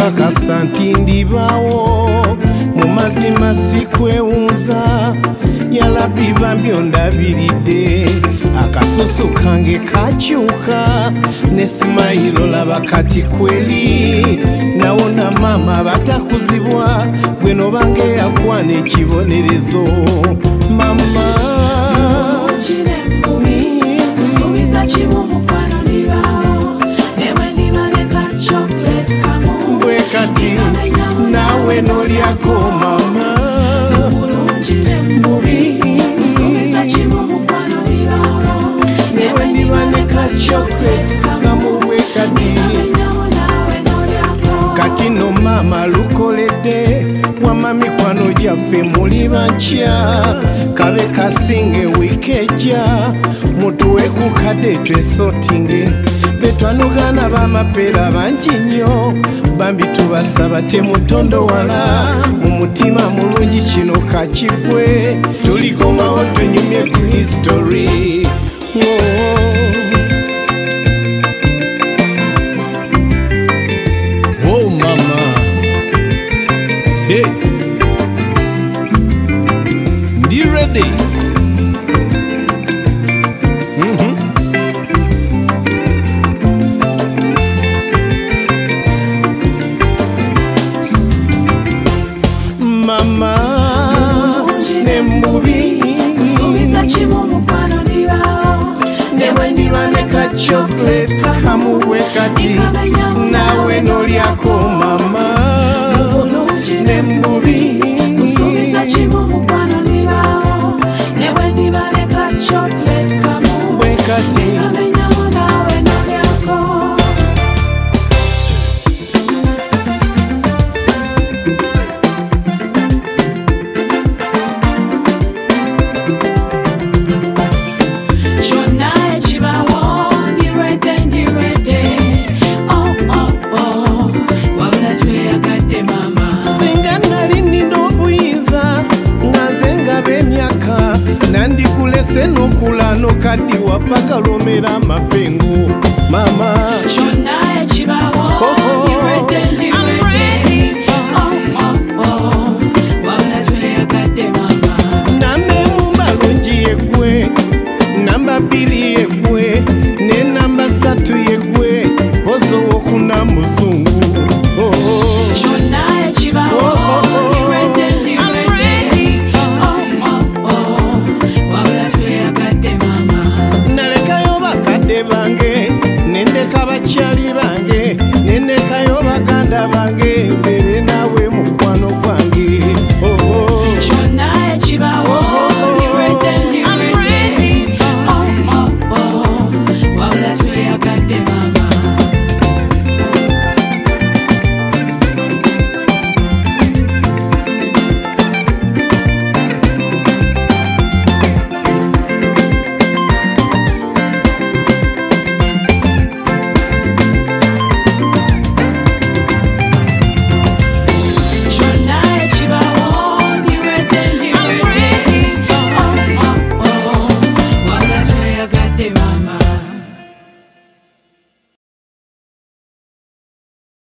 nkakasa nti ndibaawo mu mazima sikwewunza yalabi bambi ondabiridde akasusu kange kakyuka ne simayiro laba kati kweli nawona mama batakuzibwa gwe nobange yakwana ekibonerezo mama bwe kati nawe nolyako mama chocolate kamuwe kati no mama lukolede wama mikwano gyaffe muli bankya kabe kasinge wikeja mutuwe kukade twesotinge betwanugana bamapeera bangi nnyo bambi tubasaba temutondowala mu mutima mulungi kino kakigwe tulikomawo tunyumye ku history. Oh mama, hey, be ready. Mama, nembubi, newendibaneka chocolate kamuwe kati nawe nolyako mama nembubi kamuwe kati nandikulese nokulano kati wapaka lomera mape